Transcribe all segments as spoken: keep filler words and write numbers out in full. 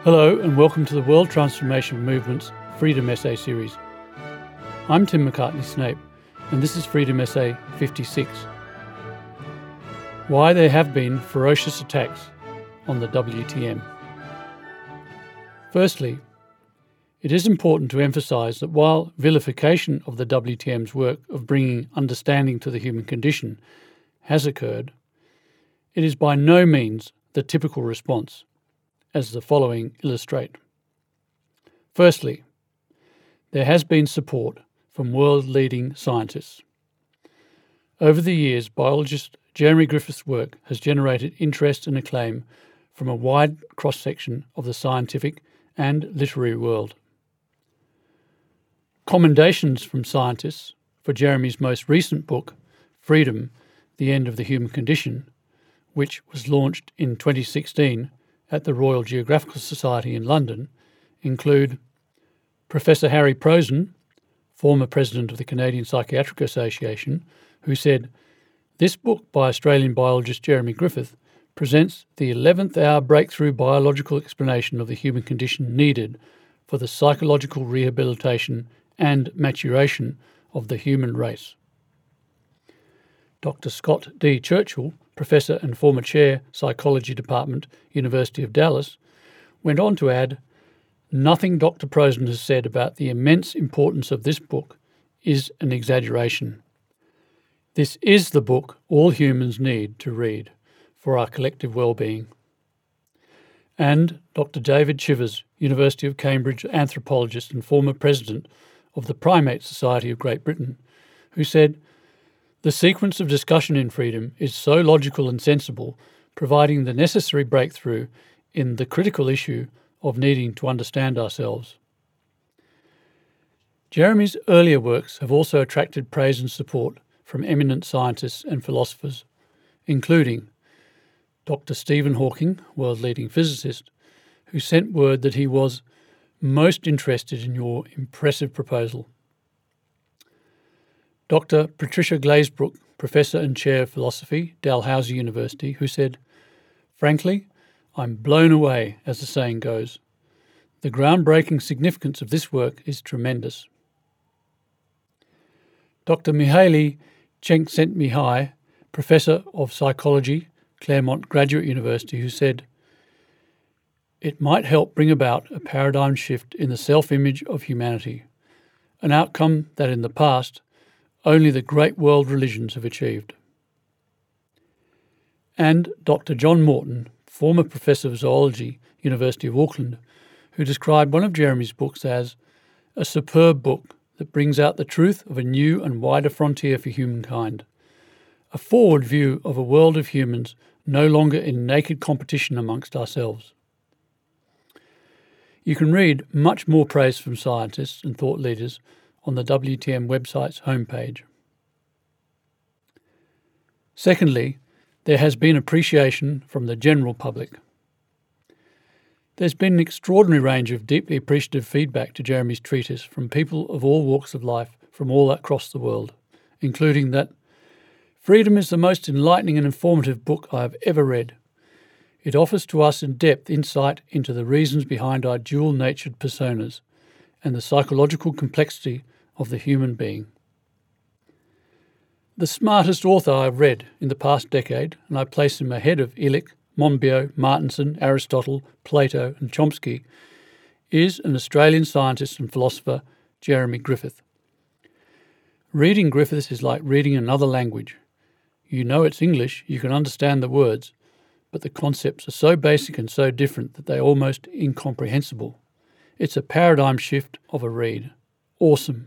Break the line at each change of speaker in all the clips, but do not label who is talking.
Hello and welcome to the World Transformation Movement's Freedom Essay series. I'm Tim McCartney-Snape and this is Freedom Essay fifty-six. Why there have been ferocious attacks on the W T M. Firstly, it is important to emphasise that while vilification of the W T M's work of bringing understanding to the human condition has occurred, it is by no means the typical response, as the following illustrate. Firstly, there has been support from world-leading scientists. Over the years, biologist Jeremy Griffith's work has generated interest and acclaim from a wide cross-section of the scientific and literary world. Commendations from scientists for Jeremy's most recent book, Freedom, The End of the Human Condition, which was launched in twenty sixteen at the Royal Geographical Society in London, include Professor Harry Prozan, former president of the Canadian Psychiatric Association, who said, "This book by Australian biologist Jeremy Griffith presents the eleventh hour breakthrough biological explanation of the human condition needed for the psychological rehabilitation and maturation of the human race." Doctor Scott D. Churchill, Professor and former Chair, Psychology Department, University of Dallas, went on to add, "Nothing Doctor Prozan has said about the immense importance of this book is an exaggeration. This is the book all humans need to read for our collective well-being." And Doctor David Chivers, University of Cambridge anthropologist and former president of the Primate Society of Great Britain, who said, "The sequence of discussion in Freedom is so logical and sensible, providing the necessary breakthrough in the critical issue of needing to understand ourselves." Jeremy's earlier works have also attracted praise and support from eminent scientists and philosophers, including Doctor Stephen Hawking, world-leading physicist, who sent word that he was most interested in your impressive proposal. Doctor Patricia Glazebrook, Professor and Chair of Philosophy, Dalhousie University, who said, "Frankly, I'm blown away, as the saying goes. The groundbreaking significance of this work is tremendous." Doctor Mihaly Csikszentmihalyi, Professor of Psychology, Claremont Graduate University, who said, "It might help bring about a paradigm shift in the self-image of humanity, an outcome that in the past only the great world religions have achieved." And Doctor John Morton, former Professor of Zoology, University of Auckland, who described one of Jeremy's books as a superb book that brings out the truth of a new and wider frontier for humankind, a forward view of a world of humans no longer in naked competition amongst ourselves. You can read much more praise from scientists and thought leaders on the W T M website's homepage. Secondly, there has been appreciation from the general public. There's been an extraordinary range of deeply appreciative feedback to Jeremy's treatise from people of all walks of life from all across the world, including that Freedom is the most enlightening and informative book I have ever read. It offers to us in depth insight into the reasons behind our dual-natured personas and the psychological complexity of the human being. The smartest author I've read in the past decade, and I place him ahead of Illich, Monbiot, Martinson, Aristotle, Plato and Chomsky, is an Australian scientist and philosopher, Jeremy Griffith. Reading Griffith is like reading another language. You know it's English, you can understand the words, but the concepts are so basic and so different that they're almost incomprehensible. It's a paradigm shift of a read. Awesome.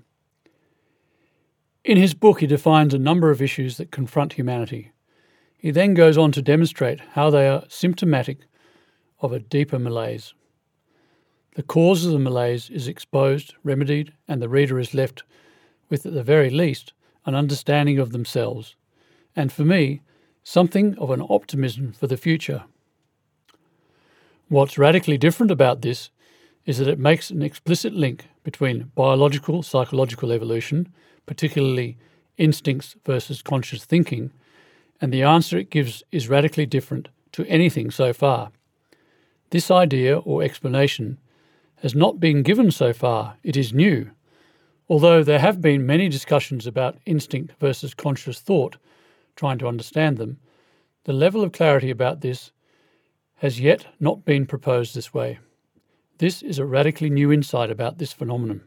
In his book, he defines a number of issues that confront humanity. He then goes on to demonstrate how they are symptomatic of a deeper malaise. The cause of the malaise is exposed, remedied, and the reader is left with, at the very least, an understanding of themselves, and for me, something of an optimism for the future. What's radically different about this is that it makes an explicit link between biological psychological evolution, particularly instincts versus conscious thinking, and the answer it gives is radically different to anything so far. This idea or explanation has not been given so far. It is new. Although there have been many discussions about instinct versus conscious thought, trying to understand them, the level of clarity about this has yet not been proposed this way. This is a radically new insight about this phenomenon.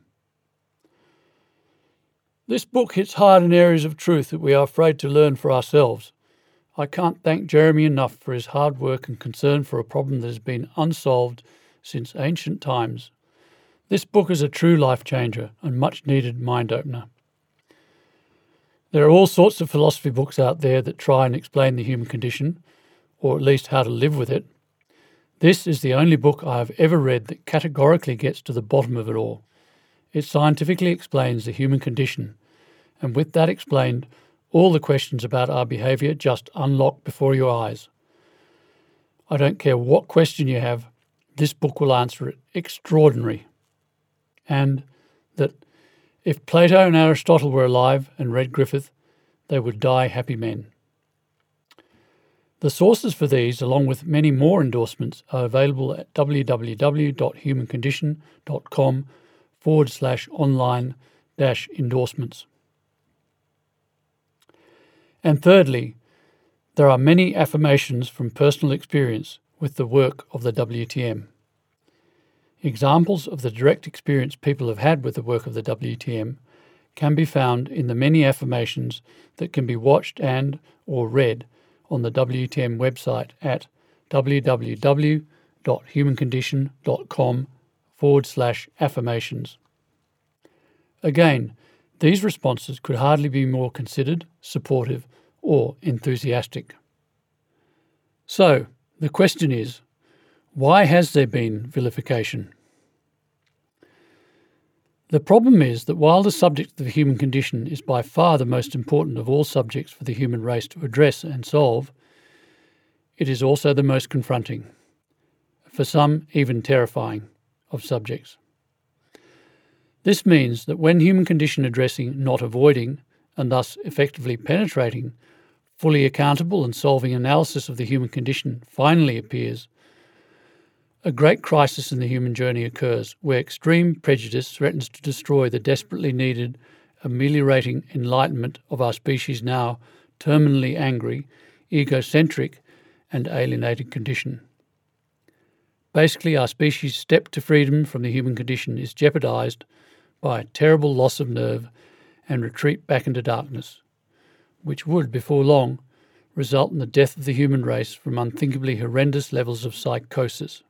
This book hits hard in areas of truth that we are afraid to learn for ourselves. I can't thank Jeremy enough for his hard work and concern for a problem that has been unsolved since ancient times. This book is a true life changer and much needed mind opener. There are all sorts of philosophy books out there that try and explain the human condition, or at least how to live with it. This is the only book I have ever read that categorically gets to the bottom of it all. It scientifically explains the human condition, and with that explained, all the questions about our behaviour just unlock before your eyes. I don't care what question you have, this book will answer it. Extraordinary. And that if Plato and Aristotle were alive and read Griffith, they would die happy men. The sources for these, along with many more endorsements, are available at www.humancondition.com forward slash online dash endorsements. And thirdly, there are many affirmations from personal experience with the work of the W T M. Examples of the direct experience people have had with the work of the W T M can be found in the many affirmations that can be watched and or read on the W T M website at www.humancondition.com forward slash affirmations. Again, these responses could hardly be more considered, supportive, or enthusiastic. So, the question is, why has there been vilification? The problem is that while the subject of the human condition is by far the most important of all subjects for the human race to address and solve, it is also the most confronting, for some even terrifying, of subjects. This means that when human condition addressing, not avoiding, and thus effectively penetrating, fully accountable and solving analysis of the human condition finally appears, a great crisis in the human journey occurs where extreme prejudice threatens to destroy the desperately needed ameliorating enlightenment of our species' now terminally angry, egocentric and alienated condition. Basically, our species' step to freedom from the human condition is jeopardised by a terrible loss of nerve and retreat back into darkness, which would, before long, result in the death of the human race from unthinkably horrendous levels of psychosis.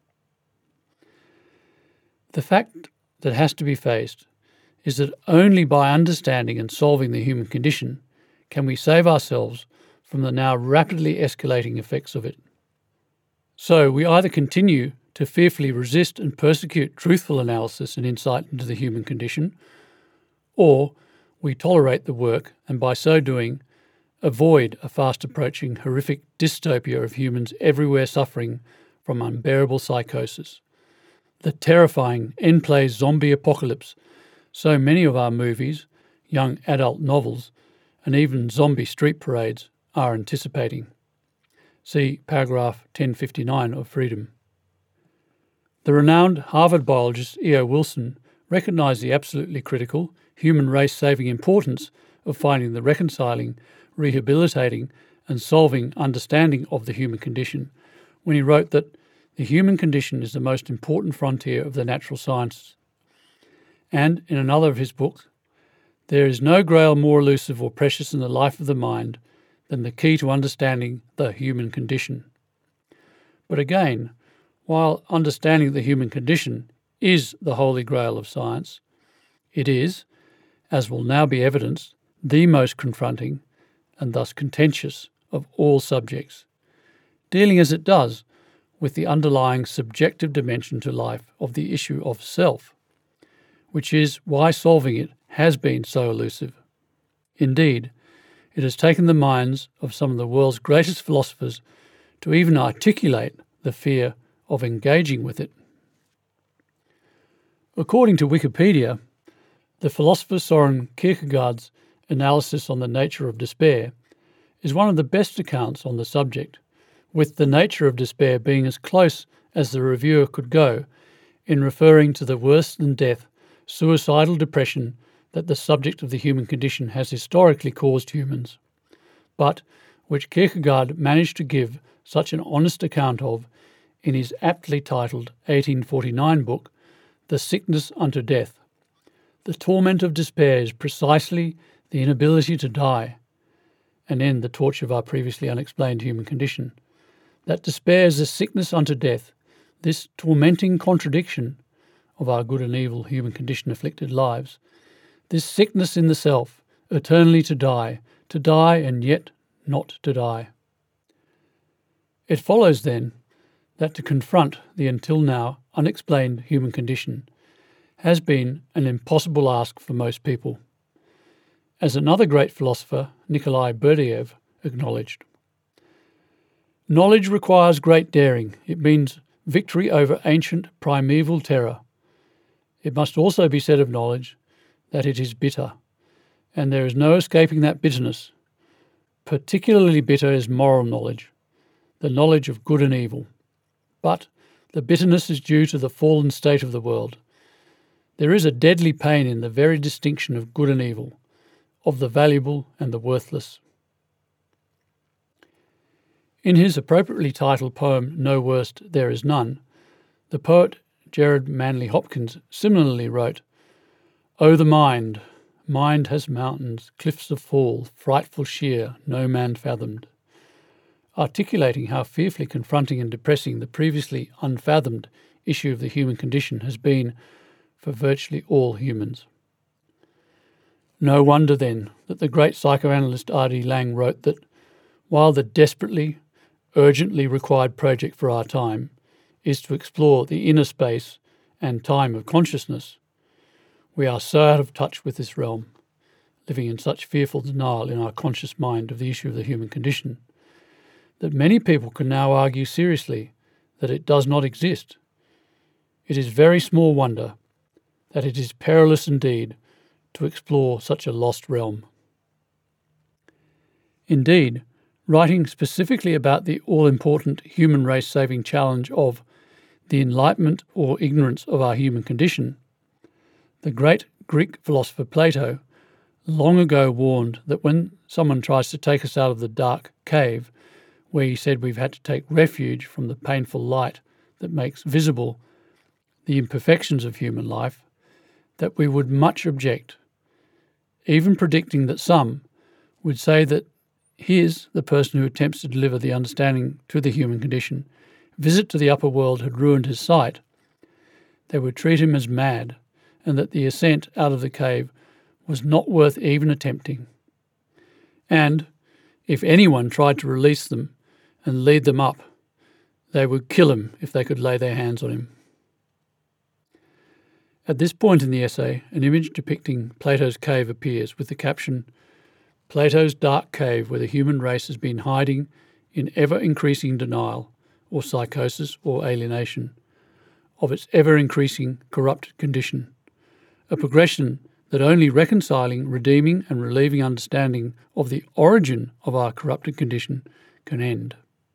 The fact that has to be faced is that only by understanding and solving the human condition can we save ourselves from the now rapidly escalating effects of it. So we either continue to fearfully resist and persecute truthful analysis and insight into the human condition, or we tolerate the work and by so doing avoid a fast approaching horrific dystopia of humans everywhere suffering from unbearable psychosis. The terrifying end-play zombie apocalypse so many of our movies, young adult novels, and even zombie street parades are anticipating. See paragraph ten fifty-nine of Freedom. The renowned Harvard biologist E O Wilson recognised the absolutely critical, human race-saving importance of finding the reconciling, rehabilitating and solving understanding of the human condition when he wrote that the human condition is the most important frontier of the natural sciences. And in another of his books, there is no grail more elusive or precious in the life of the mind than the key to understanding the human condition. But again, while understanding the human condition is the holy grail of science, it is, as will now be evidenced, the most confronting and thus contentious of all subjects, dealing as it does with the underlying subjective dimension to life of the issue of self, which is why solving it has been so elusive. Indeed, it has taken the minds of some of the world's greatest philosophers to even articulate the fear of engaging with it. According to Wikipedia, the philosopher Soren Kierkegaard's analysis on the nature of despair is one of the best accounts on the subject, with the nature of despair being as close as the reviewer could go in referring to the worse than death, suicidal depression that the subject of the human condition has historically caused humans, but which Kierkegaard managed to give such an honest account of in his aptly titled eighteen forty-nine book, The Sickness unto Death. The torment of despair is precisely the inability to die, and end the torture of our previously unexplained human condition. That despair is a sickness unto death, this tormenting contradiction of our good and evil human condition afflicted lives, this sickness in the self, eternally to die, to die and yet not to die. It follows then that to confront the until now unexplained human condition has been an impossible ask for most people, as another great philosopher, Nikolai Berdyaev, acknowledged. Knowledge requires great daring. It means victory over ancient primeval terror. It must also be said of knowledge that it is bitter, and there is no escaping that bitterness. Particularly bitter is moral knowledge, the knowledge of good and evil. But the bitterness is due to the fallen state of the world. There is a deadly pain in the very distinction of good and evil, of the valuable and the worthless. In his appropriately titled poem No Worst, There Is None, the poet Gerard Manley Hopkins similarly wrote, "O the mind, mind has mountains, cliffs of fall, frightful sheer, no man fathomed," articulating how fearfully confronting and depressing the previously unfathomed issue of the human condition has been for virtually all humans. No wonder, then, that the great psychoanalyst R D Laing wrote that, while the desperately, urgently required project for our time is to explore the inner space and time of consciousness, we are so out of touch with this realm, living in such fearful denial in our conscious mind of the issue of the human condition, that many people can now argue seriously that it does not exist. It is very small wonder that it is perilous indeed to explore such a lost realm. Indeed, writing specifically about the all-important human race-saving challenge of the enlightenment or ignorance of our human condition, the great Greek philosopher Plato long ago warned that when someone tries to take us out of the dark cave, where he said we've had to take refuge from the painful light that makes visible the imperfections of human life, that we would much object, even predicting that some would say that his, the person who attempts to deliver the understanding to the human condition, visit to the upper world had ruined his sight. They would treat him as mad, and that the ascent out of the cave was not worth even attempting. And if anyone tried to release them and lead them up, they would kill him if they could lay their hands on him. At this point in the essay, an image depicting Plato's cave appears with the caption, "Plato's dark cave where the human race has been hiding in ever-increasing denial, or psychosis or alienation, of its ever-increasing corrupted condition, a progression that only reconciling, redeeming and relieving understanding of the origin of our corrupted condition can end."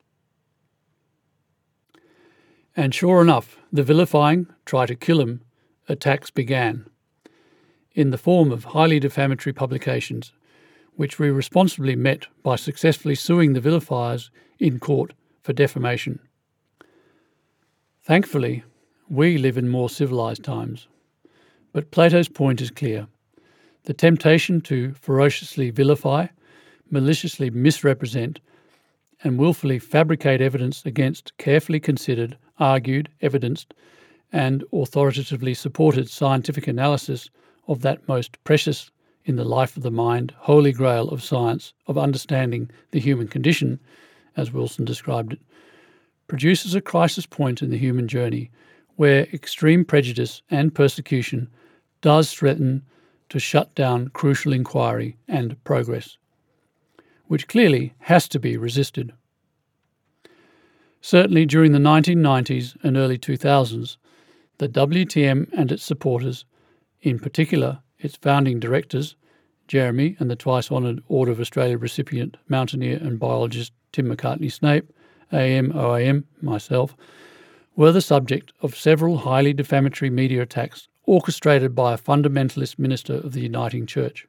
And sure enough, the vilifying, try to kill him, attacks began, in the form of highly defamatory publications, which we responsibly met by successfully suing the vilifiers in court for defamation. Thankfully, we live in more civilized times, but Plato's point is clear. The temptation to ferociously vilify, maliciously misrepresent, and willfully fabricate evidence against carefully considered, argued, evidenced, and authoritatively supported scientific analysis of that most precious in the life of the mind, holy grail of science, of understanding the human condition, as Wilson described it, produces a crisis point in the human journey where extreme prejudice and persecution does threaten to shut down crucial inquiry and progress, which clearly has to be resisted. Certainly during the nineteen nineties and early two thousands, the W T M and its supporters, in particular its founding directors, Jeremy and the twice-honoured Order of Australia recipient, mountaineer and biologist Tim McCartney Snape, A M O A M, myself, were the subject of several highly defamatory media attacks orchestrated by a fundamentalist minister of the Uniting Church.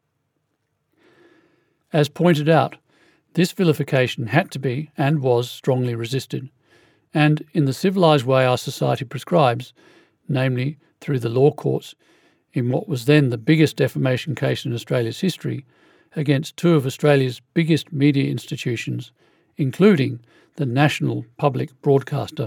As pointed out, this vilification had to be and was strongly resisted, and in the civilised way our society prescribes, namely through the law courts, in what was then the biggest defamation case in Australia's history, against two of Australia's biggest media institutions, including the national public broadcaster.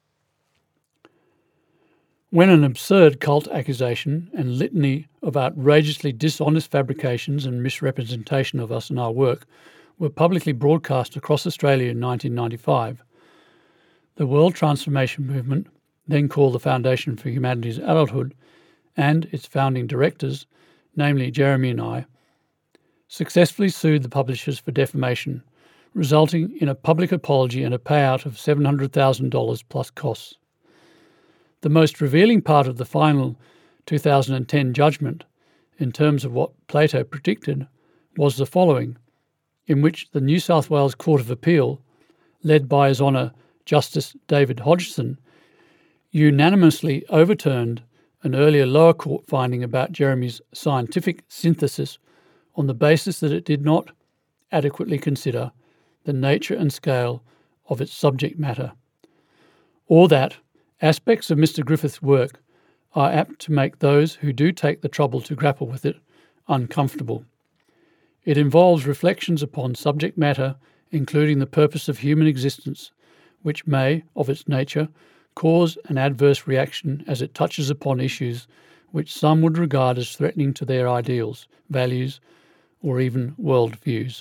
When an absurd cult accusation and litany of outrageously dishonest fabrications and misrepresentation of us and our work were publicly broadcast across Australia in nineteen ninety-five, the World Transformation Movement, then called the Foundation for Humanity's Adulthood, and its founding directors, namely Jeremy and I, successfully sued the publishers for defamation, resulting in a public apology and a payout of seven hundred thousand dollars plus costs. The most revealing part of the final two thousand ten judgment, in terms of what Plato predicted, was the following, in which the New South Wales Court of Appeal, led by His Honour Justice David Hodgson, unanimously overturned an earlier lower court finding about Jeremy's scientific synthesis on the basis that it did not adequately consider the nature and scale of its subject matter, or that aspects of Mister Griffith's work are apt to make those who do take the trouble to grapple with it uncomfortable. It involves reflections upon subject matter, including the purpose of human existence, which may, of its nature, cause an adverse reaction as it touches upon issues which some would regard as threatening to their ideals, values, or even world views.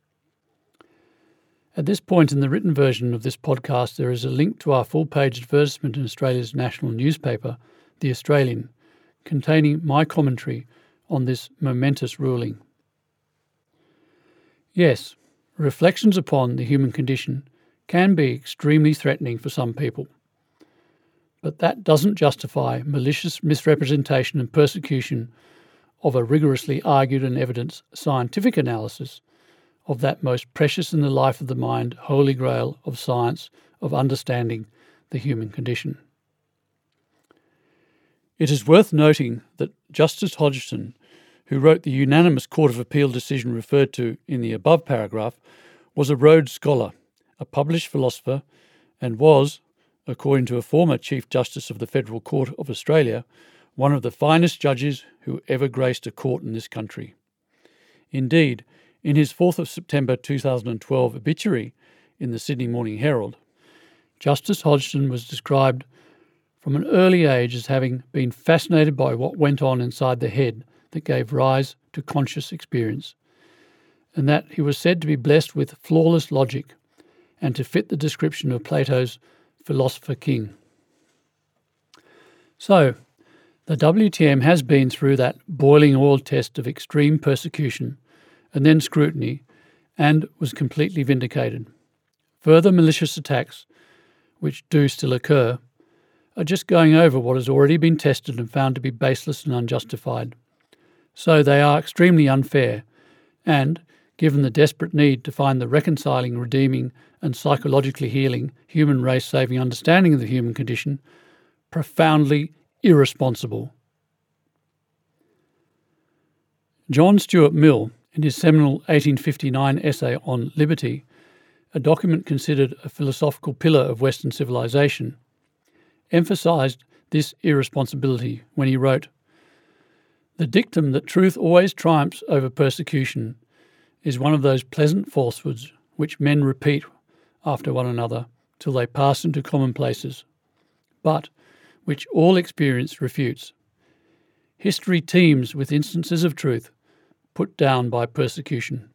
At this point in the written version of this podcast, there is a link to our full-page advertisement in Australia's national newspaper, The Australian, containing my commentary on this momentous ruling. Yes, reflections upon the human condition can be extremely threatening for some people, but that doesn't justify malicious misrepresentation and persecution of a rigorously argued and evidenced scientific analysis of that most precious in the life of the mind holy grail of science of understanding the human condition. It is worth noting that Justice Hodgson, who wrote the unanimous Court of Appeal decision referred to in the above paragraph, was a Rhodes Scholar, a published philosopher, and was, according to a former Chief Justice of the Federal Court of Australia, one of the finest judges who ever graced a court in this country. Indeed, in his fourth of September two thousand twelve obituary in the Sydney Morning Herald, Justice Hodgson was described from an early age as having been fascinated by what went on inside the head that gave rise to conscious experience, and that he was said to be blessed with flawless logic and to fit the description of Plato's philosopher king. So, the W T M has been through that boiling oil test of extreme persecution and then scrutiny, and was completely vindicated. Further malicious attacks, which do still occur, are just going over what has already been tested and found to be baseless and unjustified. So they are extremely unfair, and, given the desperate need to find the reconciling, redeeming, and psychologically healing, human race-saving understanding of the human condition, profoundly irresponsible. John Stuart Mill, in his seminal eighteen fifty-nine essay on Liberty, a document considered a philosophical pillar of Western civilization, emphasised this irresponsibility when he wrote, "The dictum that truth always triumphs over persecution is one of those pleasant falsehoods which men repeat after one another till they pass into commonplaces, but which all experience refutes. History teems with instances of truth put down by persecution."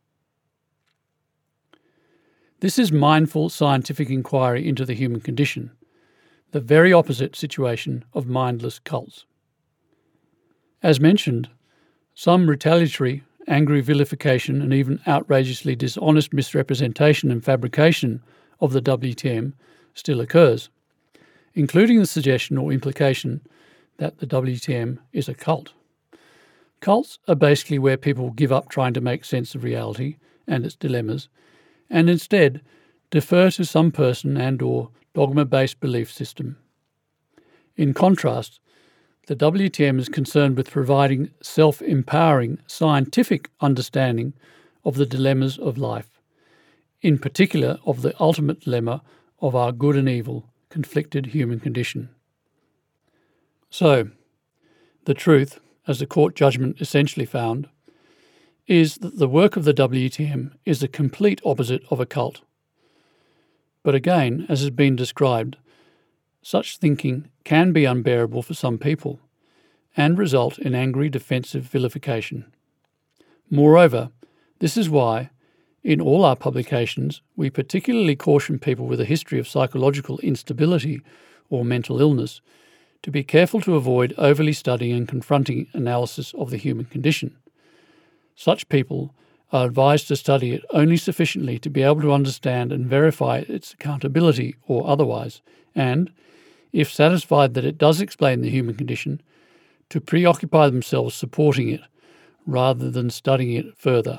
This is mindful scientific inquiry into the human condition, the very opposite situation of mindless cults. As mentioned, some retaliatory, angry vilification and even outrageously dishonest misrepresentation and fabrication of the W T M still occurs, including the suggestion or implication that the W T M is a cult. Cults are basically where people give up trying to make sense of reality and its dilemmas, and instead defer to some person and or dogma-based belief system. In contrast, the W T M is concerned with providing self-empowering scientific understanding of the dilemmas of life, in particular of the ultimate dilemma of our good and evil, conflicted human condition. So, the truth, as the court judgment essentially found, is that the work of the W T M is the complete opposite of a cult. But again, as has been described, such thinking can be unbearable for some people and result in angry defensive vilification. Moreover, this is why, in all our publications, we particularly caution people with a history of psychological instability or mental illness to be careful to avoid overly studying and confronting analysis of the human condition. Such people are advised to study it only sufficiently to be able to understand and verify its accountability or otherwise, and, if satisfied that it does explain the human condition, to preoccupy themselves supporting it rather than studying it further.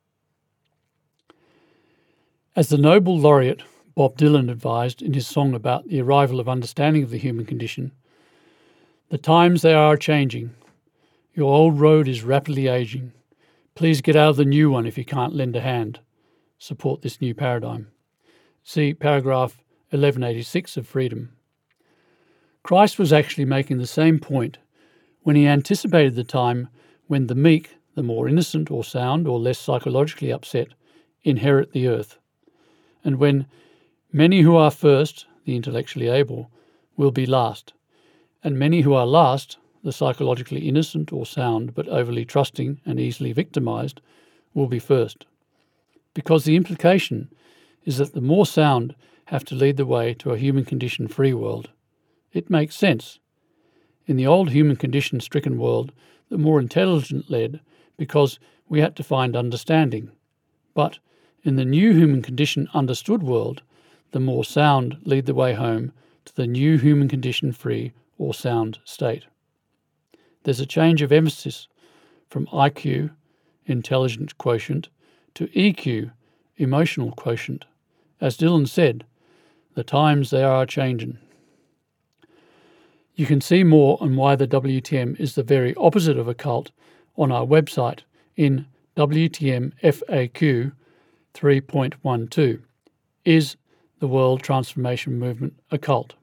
As the Nobel laureate Bob Dylan advised in his song about the arrival of understanding of the human condition, "The times they are changing. Your old road is rapidly aging. Please get out of the new one if you can't lend a hand. Support this new paradigm." See paragraph eleven eighty-six of Freedom. Christ was actually making the same point when he anticipated the time when the meek, the more innocent or sound or less psychologically upset, inherit the earth, and when many who are first, the intellectually able, will be last, and many who are last, the psychologically innocent or sound but overly trusting and easily victimized, will be first. Because the implication is that the more sound have to lead the way to a human condition free world. It makes sense. In the old human condition stricken world, the more intelligent led because we had to find understanding. But in the new human condition understood world, the more sound lead the way home to the new human condition free or sound state. There's a change of emphasis from I Q, intelligence quotient, to E Q, emotional quotient. As Dylan said, the times they are changing. You can see more on why the W T M is the very opposite of a cult on our website in W T M F A Q three point twelve. Is the World Transformation Movement a cult?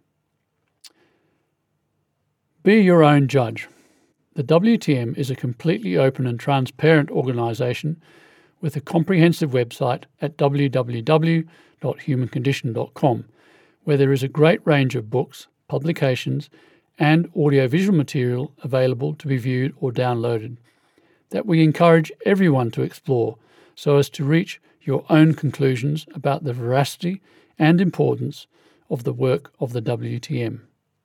Be your own judge. The W T M is a completely open and transparent organisation with a comprehensive website at w w w dot human condition dot com, where there is a great range of books, publications, and audiovisual material available to be viewed or downloaded that we encourage everyone to explore so as to reach your own conclusions about the veracity and importance of the work of the W T M.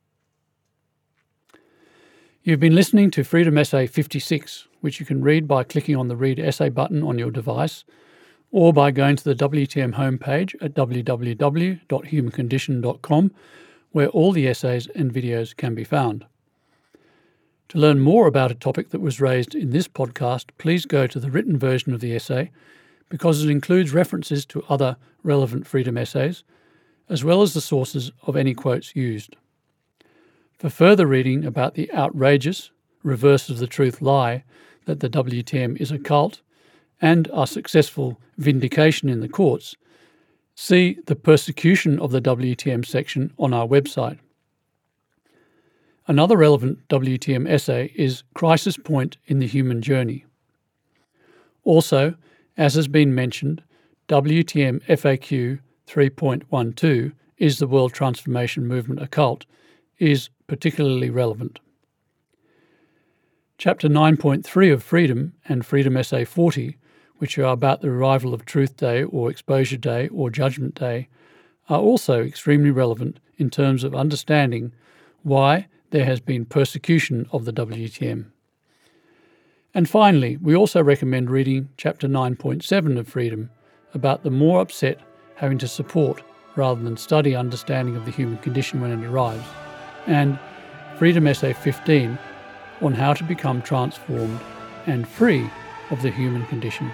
You've been listening to Freedom Essay fifty-six, which you can read by clicking on the Read Essay button on your device or by going to the W T M homepage at w w w dot human condition dot com, where all the essays and videos can be found. To learn more about a topic that was raised in this podcast, please go to the written version of the essay because it includes references to other relevant freedom essays, as well as the sources of any quotes used. For further reading about the outrageous, reverse of the truth lie that the W T M is a cult and our successful vindication in the courts, see the Persecution of the W T M section on our website. Another relevant W T M essay is Crisis Point in the Human Journey. Also, as has been mentioned, W T M F A Q three point twelve, Is the World Transformation Movement a Cult?, is particularly relevant. Chapter nine point three of Freedom and Freedom Essay forty, which are about the arrival of Truth Day or Exposure Day or Judgment Day, are also extremely relevant in terms of understanding why there has been persecution of the W T M. And finally, we also recommend reading Chapter nine point seven of Freedom about the more upset having to support rather than study understanding of the human condition when it arrives, and Freedom Essay fifteen on how to become transformed and free of the human condition.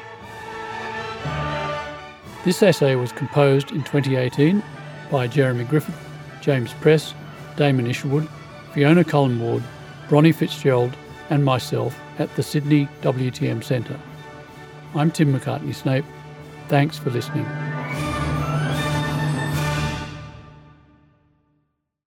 This essay was composed in twenty eighteen by Jeremy Griffith James Press, Damon Isherwood, Fiona Cullen-Ward, Bronnie Fitzgerald and myself at the Sydney W T M Centre. I'm Tim McCartney-Snape. Thanks for listening.